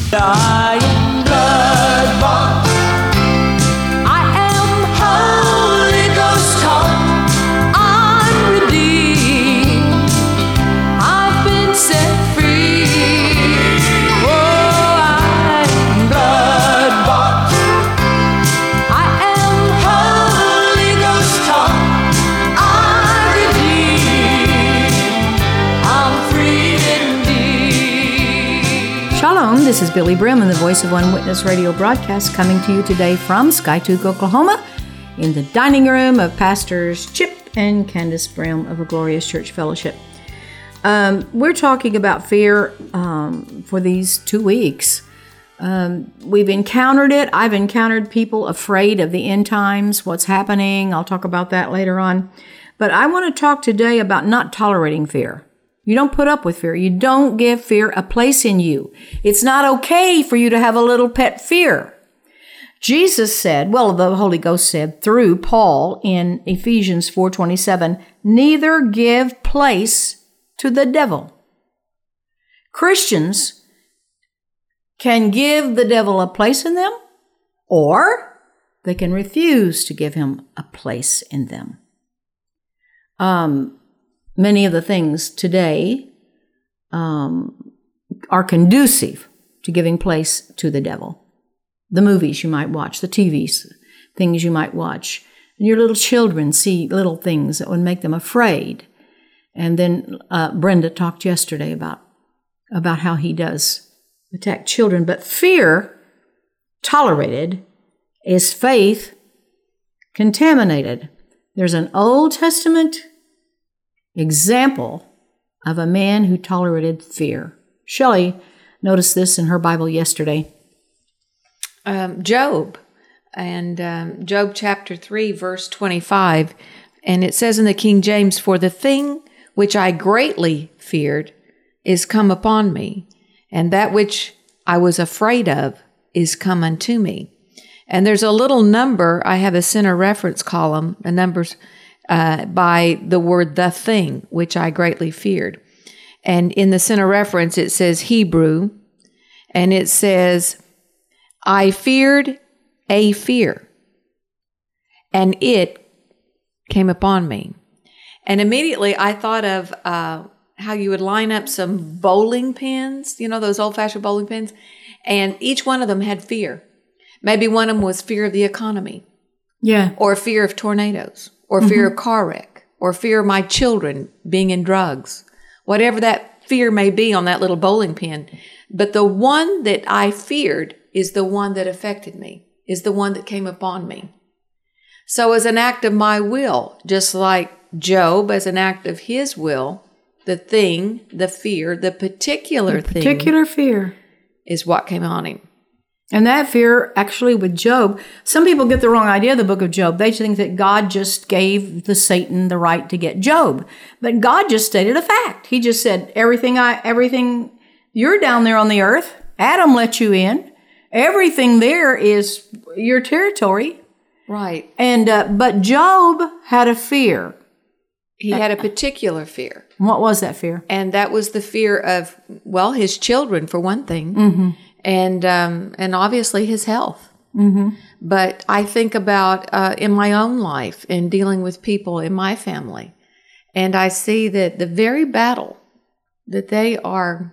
I am blood-bought. I am Holy Ghost taught. I'm redeemed. I've been set free. Oh, I am blood-bought. I am Holy Ghost taught. I'm redeemed. I'm free indeed. Shalom, this is Billy Brim and the Voice of One Witness radio broadcast coming to you today from Skiatook, Oklahoma, in the dining room of Pastors Chip and Candace Brim of A Glorious Church Fellowship. We're talking about fear for these 2 weeks. We've encountered it. I've encountered people afraid of the end times, what's happening. I'll talk about that later on. But I want to talk today about not tolerating fear. You don't put up with fear. You don't give fear a place in you. It's not okay for you to have a little pet fear. Jesus said, well, the Holy Ghost said through Paul in Ephesians 4:27, neither give place to the devil. Christians can give the devil a place in them, or they can refuse to give him a place in them. Many of the things today are conducive to giving place to the devil. The movies you might watch, the TVs, things you might watch. And your little children see little things that would make them afraid. And then Brenda talked yesterday about how he does attack children. But fear tolerated is faith contaminated. There's an Old Testament example of a man who tolerated fear. Shelley noticed this in her Bible yesterday. Job, and Job chapter 3, verse 25, and it says in the King James, "For the thing which I greatly feared is come upon me, and that which I was afraid of is come unto me." And there's a little number, I have a center reference column, the numbers by the word "the thing," which I greatly feared. And in the center reference, it says Hebrew, and it says, "I feared a fear, and it came upon me." And immediately I thought of how you would line up some bowling pins, you know, those old-fashioned bowling pins, and each one of them had fear. Maybe one of them was fear of the economy. Yeah. Or fear of tornadoes, or fear of car wreck, or fear of my children being in drugs, whatever that fear may be on that little bowling pin. But the one that I feared is the one that affected me, is the one that came upon me. So as an act of my will, just like Job, as an act of his will, the thing, the fear, the particular fear is what came on him. And that fear, actually, with Job, some people get the wrong idea of the book of Job. They think that God just gave the Satan the right to get Job. But God just stated a fact. He just said, everything, you're down there on the earth. Adam let you in. Everything there is your territory. Right. And but Job had a fear. He had a particular fear. What was that fear? And that was the fear of, well, his children, for one thing. Mm-hmm. And obviously his health. Mm-hmm. But I think about in my own life and dealing with people in my family, and I see that the very battle that they are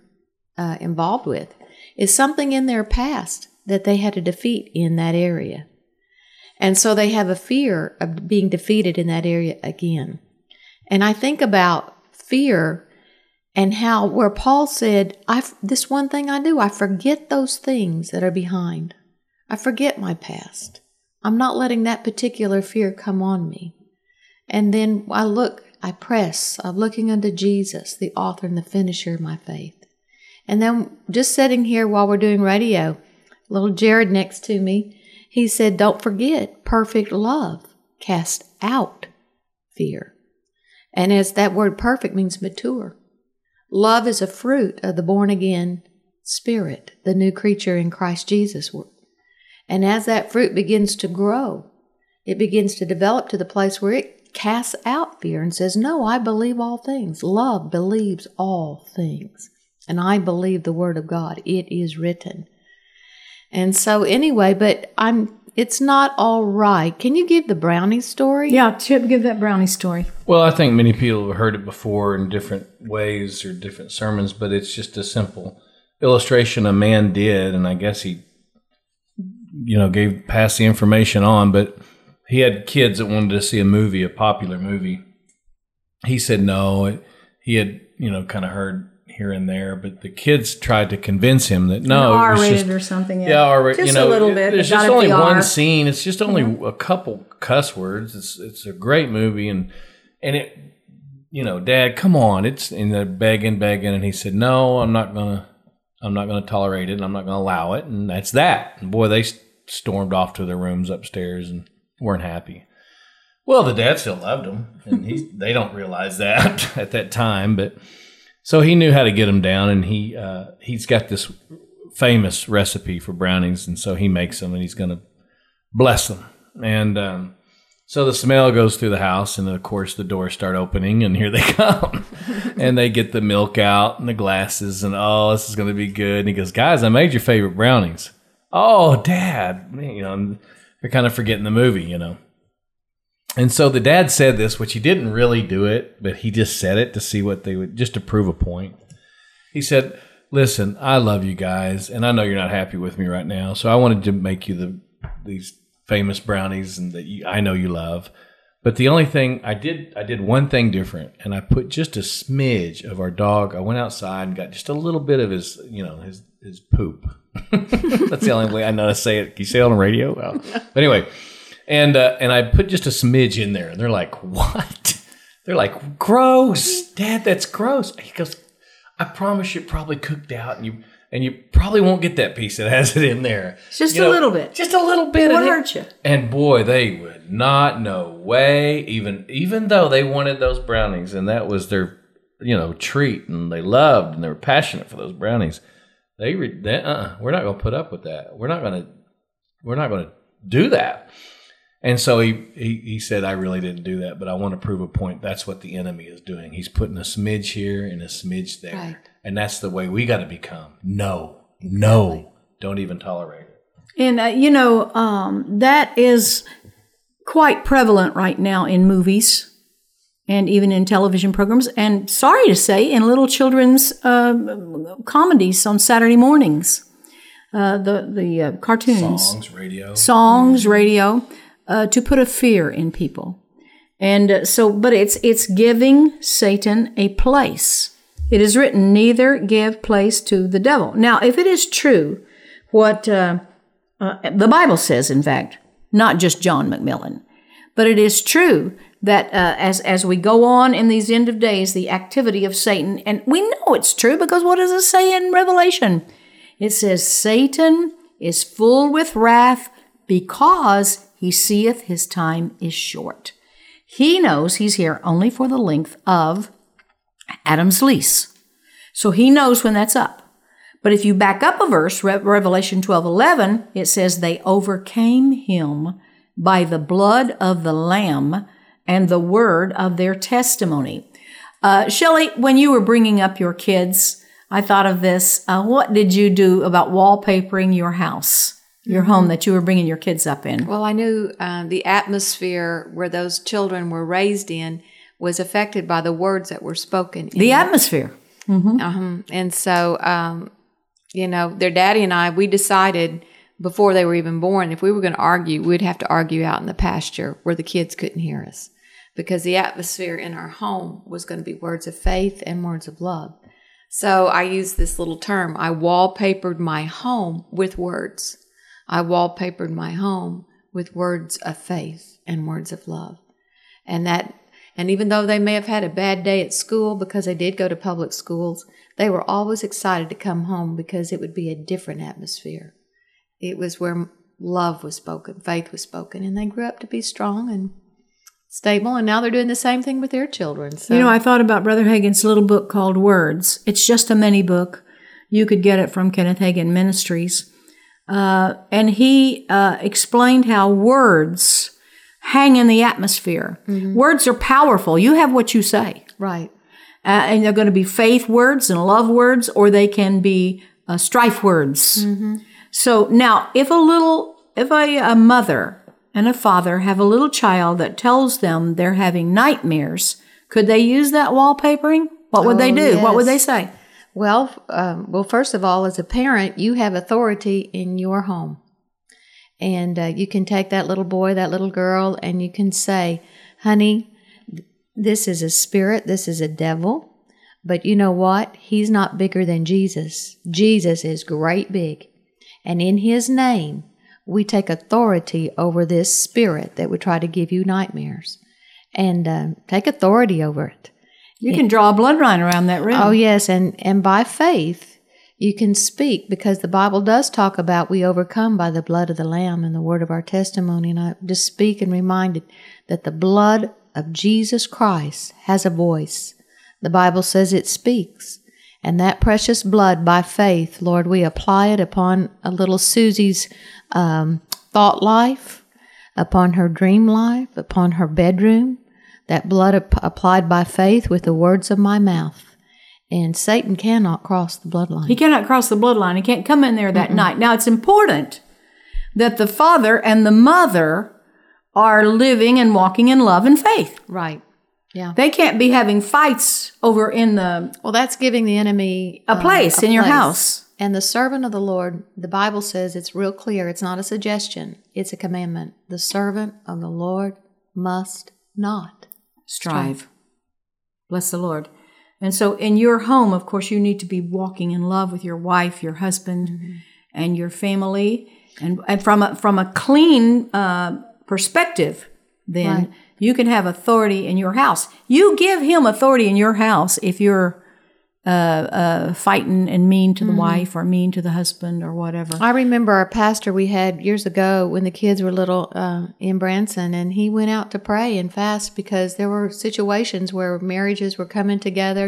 involved with is something in their past that they had to defeat in that area. And so they have a fear of being defeated in that area again. And I think about fear and how, where Paul said, this one thing I do, I forget those things that are behind. I forget my past. I'm not letting that particular fear come on me. And then I press, I'm looking unto Jesus, the author and the finisher of my faith. And then just sitting here while we're doing radio, little Jared next to me, he said, don't forget, perfect love casts out fear. And as that word perfect means mature. Love is a fruit of the born-again spirit, the new creature in Christ Jesus. And as that fruit begins to grow, it begins to develop to the place where it casts out fear and says, no, I believe all things. Love believes all things. And I believe the Word of God. It is written. And so anyway, but it's not all right. Can you give the brownie story? Yeah, Chip, give that brownie story. Well, I think many people have heard it before in different ways or different sermons, but it's just a simple illustration a man did, and I guess he, passed the information on, but he had kids that wanted to see a popular movie. He said no. He had, kind of heard here and there, but the kids tried to convince him that no, R-rated or something. Yeah, R-rated. Just a little bit. There's just only one scene. It's just only a couple cuss words. It's a great movie, and it, Dad, come on. It's in the begging, and he said, no, I'm not gonna tolerate it, and I'm not gonna allow it, and that's that. And boy, they stormed off to their rooms upstairs and weren't happy. Well, the dad still loved them, and they don't realize that at that time, but. So he knew how to get them down, and he's got this famous recipe for brownies, and so he makes them, and he's going to bless them. And so the smell goes through the house, and of course the doors start opening, and here they come. And they get the milk out and the glasses, and this is going to be good. And he goes, guys, I made your favorite brownies. Oh, Dad. They're kind of forgetting the movie, And so the dad said this, which he didn't really do it, but he just said it to see what they would, just to prove a point. He said, listen, I love you guys, and I know you're not happy with me right now, so I wanted to make you these famous brownies and that I know you love. But the only thing I did one thing different, and I put just a smidge of our dog. I went outside and got just a little bit of his poop. That's the only way I know to say it. Can you say it on the radio? Well, but anyway. And I put just a smidge in there, and they're like, what? They're like, gross, Dad, that's gross. He goes, I promise you it probably cooked out, and you probably won't get that piece that has it in there. Just a little bit. Just a little bit. What hurt you? And boy, they would not, no way, even though they wanted those brownies, and that was their, treat, and they loved, and they were passionate for those brownies. We're not going to put up with that. We're not going to do that. And so he said, I really didn't do that, but I want to prove a point. That's what the enemy is doing. He's putting a smidge here and a smidge there. Right. And that's the way we got to become. No, don't even tolerate it. And, that is quite prevalent right now in movies and even in television programs. And sorry to say, in little children's comedies on Saturday mornings, the cartoons. Songs, radio. To put a fear in people. And but it's giving Satan a place. It is written, neither give place to the devil. Now, if it is true what the Bible says, in fact, not just John McMillan, but it is true that as we go on in these end of days, the activity of Satan, and we know it's true because what does it say in Revelation? It says, Satan is full with wrath because he seeth his time is short. He knows he's here only for the length of Adam's lease. So he knows when that's up. But if you back up a verse, Revelation 12:11, it says they overcame him by the blood of the Lamb and the word of their testimony. Shelley, when you were bringing up your kids, I thought of this. What did you do about wallpapering your house? Your home that you were bringing your kids up in? Well, I knew the atmosphere where those children were raised in was affected by the words that were spoken. The atmosphere. Mm-hmm. And so, their daddy and I, we decided before they were even born, if we were going to argue, we'd have to argue out in the pasture where the kids couldn't hear us. Because the atmosphere in our home was going to be words of faith and words of love. So I used this little term. I wallpapered my home with words. I wallpapered my home with words of faith and words of love. And even though they may have had a bad day at school because they did go to public schools, they were always excited to come home because it would be a different atmosphere. It was where love was spoken, faith was spoken, and they grew up to be strong and stable, and now they're doing the same thing with their children. So. I thought about Brother Hagin's little book called Words. It's just a mini book. You could get it from Kenneth Hagin Ministries. And he explained how words hang in the atmosphere. Mm-hmm. Words are powerful. You have what you say. Right. and they're going to be faith words and love words, or they can be strife words. So now, if a mother and a father have a little child that tells them they're having nightmares, could they use that wallpapering? What would they do? Yes. What would they say? Well, first of all, as a parent, you have authority in your home. And you can take that little boy, that little girl, and you can say, honey, this is a spirit, this is a devil. But you know what? He's not bigger than Jesus. Jesus is great big. And in his name, we take authority over this spirit that would try to give you nightmares. And take authority over it. You can draw a bloodline around that room. Oh, yes, and by faith, you can speak, because the Bible does talk about we overcome by the blood of the Lamb and the word of our testimony. And I just speak and reminded that the blood of Jesus Christ has a voice. The Bible says it speaks. And that precious blood, by faith, Lord, we apply it upon a little Susie's thought life, upon her dream life, upon her bedroom. That blood applied by faith with the words of my mouth. And Satan cannot cross the bloodline. He cannot cross the bloodline. He can't come in there that night. Now, it's important that the father and the mother are living and walking in love and faith. Right. Yeah. They can't be having fights over in the... Well, that's giving the enemy a place in your house. And the servant of the Lord, the Bible says, it's real clear. It's not a suggestion. It's a commandment. The servant of the Lord must not strive. Bless the Lord. And so in your home, of course, you need to be walking in love with your wife, your husband, and your family. And from a clean perspective, then Right. you can have authority in your house. You give him authority in your house if you're fighting and mean to the wife or mean to the husband or whatever. I remember our pastor we had years ago when the kids were little in Branson, and he went out to pray and fast because there were situations where marriages were coming together,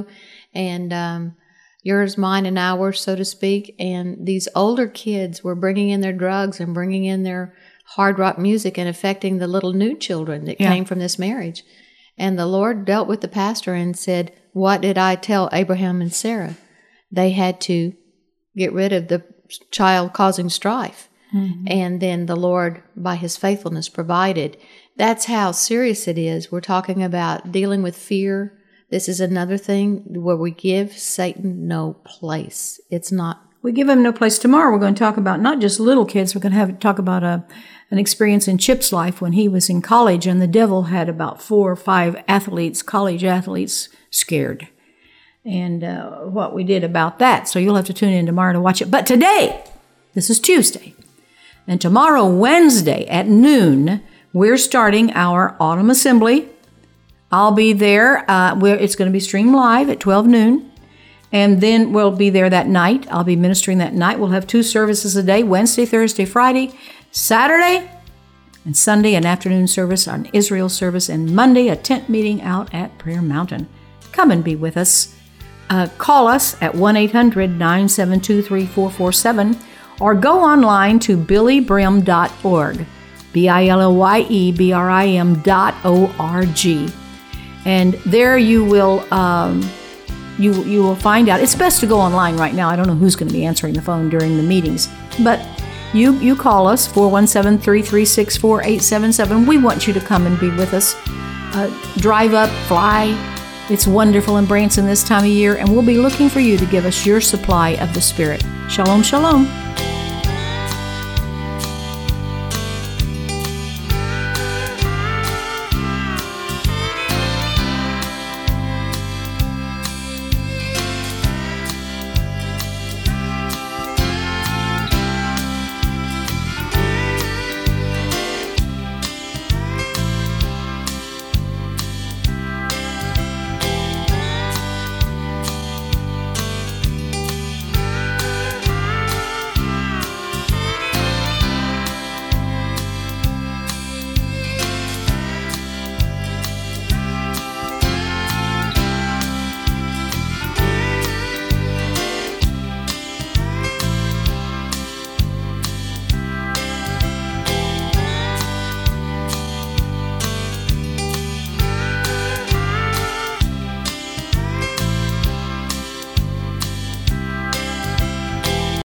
and yours, mine, and ours, so to speak. And these older kids were bringing in their drugs and bringing in their hard rock music and affecting the little new children that came from this marriage. And the Lord dealt with the pastor and said, what did I tell Abraham and Sarah? They had to get rid of the child causing strife. And then the Lord, by his faithfulness, provided. That's how serious it is. We're talking about dealing with fear. This is another thing where we give Satan no place. It's not. We give him no place. Tomorrow we're going to talk about not just little kids. We're going to talk about an experience in Chip's life when he was in college, and the devil had about 4 or 5 college athletes, scared. And what we did about that. So you'll have to tune in tomorrow to watch it. But today, this is Tuesday, and tomorrow, Wednesday at noon, we're starting our autumn assembly. I'll be there. It's going to be streamed live at 12 noon. And then we'll be there that night. I'll be ministering that night. We'll have 2 services a day, Wednesday, Thursday, Friday, Saturday, and Sunday, an afternoon service, an Israel service, and Monday, a tent meeting out at Prayer Mountain. Come and be with us. Call us at 1-800-972-3447 or go online to billybrim.org, BILLYEBRIM.org. And there you will... You will find out. It's best to go online right now. I don't know who's going to be answering the phone during the meetings. But you call us, 417-336-4877. We want you to come and be with us. Drive up, fly. It's wonderful in Branson this time of year. And we'll be looking for you to give us your supply of the Spirit. Shalom, shalom.